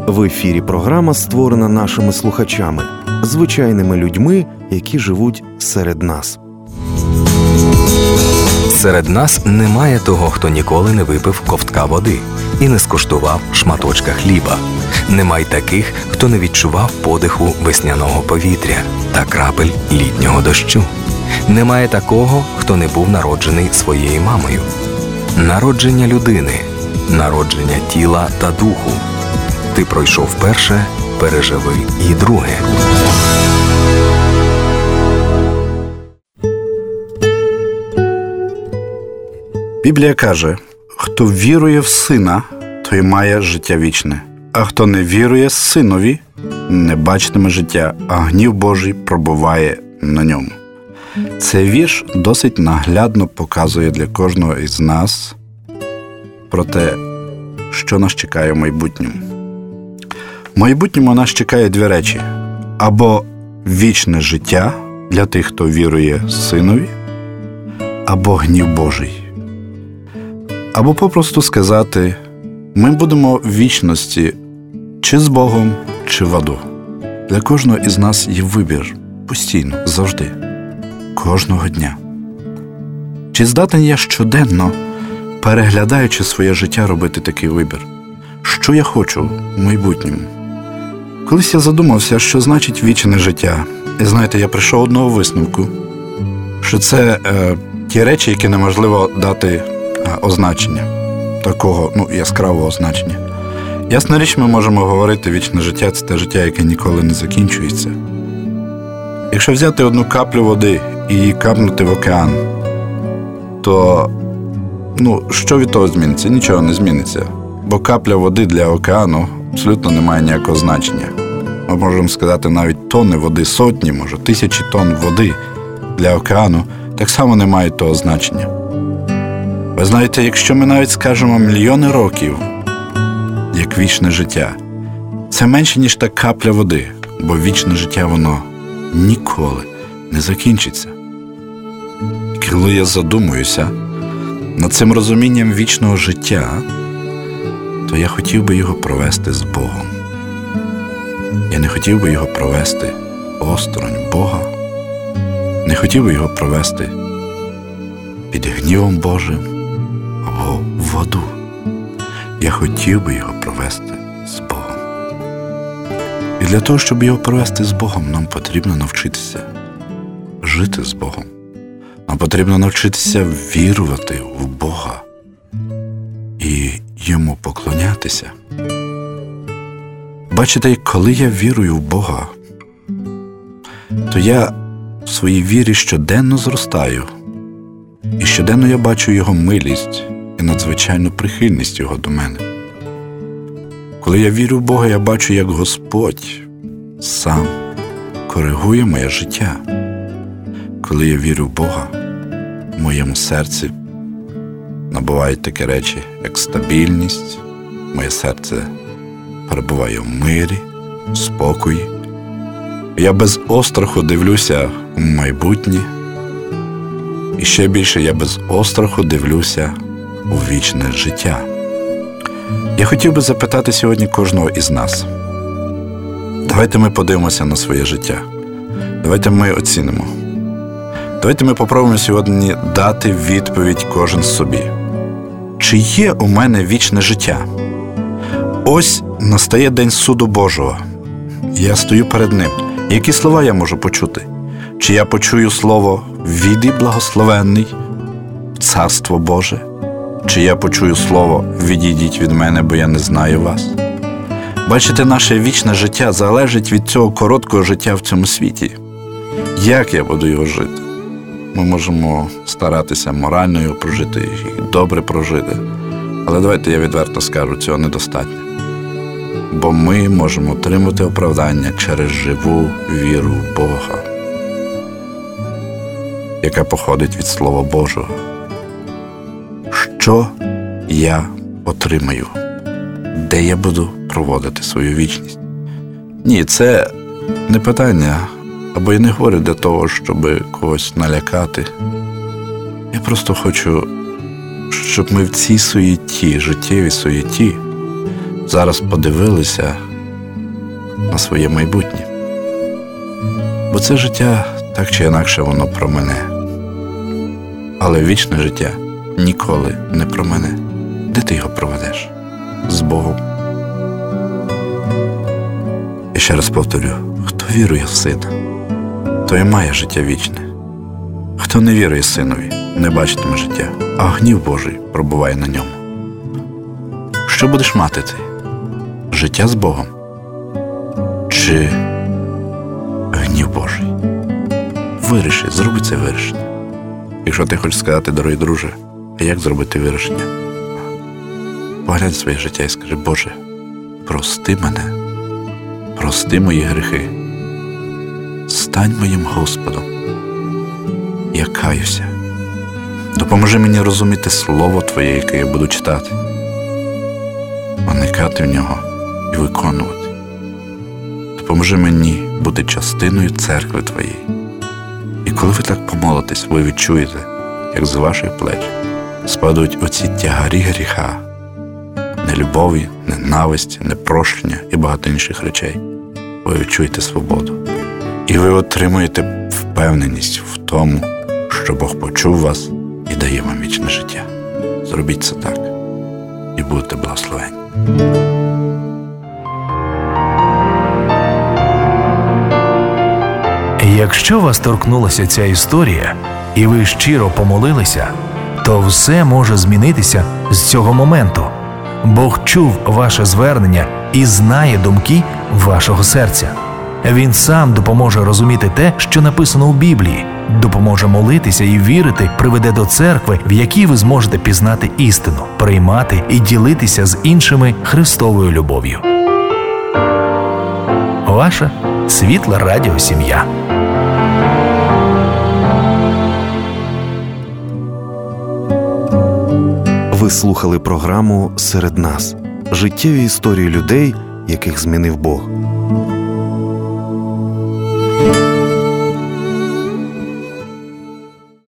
В ефірі програма, створена нашими слухачами, звичайними людьми, які живуть серед нас. Серед нас немає того, хто ніколи не випив ковтка води і не скуштував шматочка хліба. Немає таких, хто не відчував подиху весняного повітря та крапель літнього дощу. Немає такого, хто не був народжений своєю мамою. Народження людини, народження тіла та духу. Ти пройшов перше, переживи і друге. Біблія каже, хто вірує в Сина, той має життя вічне. А хто не вірує Синові, не бачитиме життя, а гнів Божий пробуває на ньому. Цей вірш досить наглядно показує для кожного із нас про те, що нас чекає в майбутньому. В майбутньому нас чекає дві речі. Або вічне життя для тих, хто вірує Синові, або гнів Божий. Або попросту сказати, ми будемо в вічності чи з Богом, чи в аду. Для кожного із нас є вибір постійно, завжди, кожного дня. Чи здатен я щоденно, переглядаючи своє життя, робити такий вибір? Що я хочу в майбутньому? Колись я задумався, що значить вічне життя. І знаєте, я прийшов до одного висновку, що це ті речі, які неможливо дати означення, такого, яскравого значення. Ясна річ, ми можемо говорити, вічне життя – це те життя, яке ніколи не закінчується. Якщо взяти одну каплю води і її капнути в океан, то, що від того зміниться? Нічого не зміниться. Бо капля води для океану абсолютно не має ніякого значення. Ми можемо сказати, навіть тонни води, сотні, може, тисячі тонн води для океану так само не мають того значення. Ви знаєте, якщо ми навіть скажемо мільйони років, як вічне життя, це менше, ніж та капля води, бо вічне життя, воно ніколи не закінчиться. І коли я задумуюся над цим розумінням вічного життя, то я хотів би його провести з Богом. Я не хотів би його провести осторонь Бога, не хотів би його провести під гнівом Божим або в аду. Я хотів би його провести з Богом. І для того, щоб його провести з Богом, нам потрібно навчитися жити з Богом. Нам потрібно навчитися вірувати в Бога і Йому поклонятися. Бачите, коли я вірую в Бога, то я в своїй вірі щоденно зростаю. І щоденно я бачу Його милість і надзвичайну прихильність Його до мене. Коли я вірю в Бога, я бачу, як Господь сам коригує моє життя. Коли я вірю в Бога, в моєму серці набувають такі речі, як стабільність, моє серце перебуває в мирі, в спокої. Я без остраху дивлюся в майбутнє, і ще більше я без остраху дивлюся у вічне життя. Я хотів би запитати сьогодні кожного із нас. Давайте ми подивимося на своє життя. Давайте ми оцінимо. Давайте ми попробуємо сьогодні дати відповідь кожен собі. Чи є у мене вічне життя? Ось настає день суду Божого. Я стою перед ним. Які слова я можу почути? Чи я почую слово «Віди благословенний» в Царство Боже? Чи я почую слово «Відійдіть від мене, бо я не знаю вас»? Бачите, наше вічне життя залежить від цього короткого життя в цьому світі. Як я буду його жити? Ми можемо старатися морально його прожити і добре прожити. Але давайте я відверто скажу, цього недостатньо. Бо ми можемо отримати оправдання через живу віру в Бога, яка походить від Слова Божого. Що я отримаю? Де я буду проводити свою вічність? Ні, це не питання, або я не говорю для того, щоб когось налякати. Я просто хочу, щоб ми в цій суєті, життєвій суєті, зараз подивилися на своє майбутнє. Бо це життя так чи інакше воно промине. Але вічне життя ніколи не промине. Де ти його проведеш? З Богом. І ще раз повторю, хто вірує в Сина, той і має життя вічне. Хто не вірує Синові, не бачитиме життя, а гнів Божий пробуває на ньому. Що будеш мати ти? Життя з Богом? Чи гнів Божий? Виріши, зроби це вирішення. Якщо ти хочеш сказати, дорогий друже, а як зробити вирішення? Поглянь своє життя і скажи: Боже, прости мене, прости мої гріхи, стань моїм Господом. Я каюся. Допоможи мені розуміти Слово Твоє, яке я буду читати, вникати в нього і виконувати. Допоможи мені бути частиною церкви Твоєї. І коли ви так помолитесь, ви відчуєте, як з ваших плеч спадуть оці тягарі гріха, нелюбові, ненависті, непрощення і багато інших речей. Ви відчуєте свободу. І ви отримуєте впевненість в тому, що Бог почув вас і дає вам вічне життя. Зробіть це так, і будете благословені. Якщо вас торкнулася ця історія, і ви щиро помолилися, то все може змінитися з цього моменту. Бог чув ваше звернення і знає думки вашого серця. Він сам допоможе розуміти те, що написано у Біблії, допоможе молитися і вірити, приведе до церкви, в якій ви зможете пізнати істину, приймати і ділитися з іншими Христовою любов'ю. Ваша Світла Радіо Сім'я. Ви слухали програму «Серед нас» – життєві історії людей, яких змінив Бог.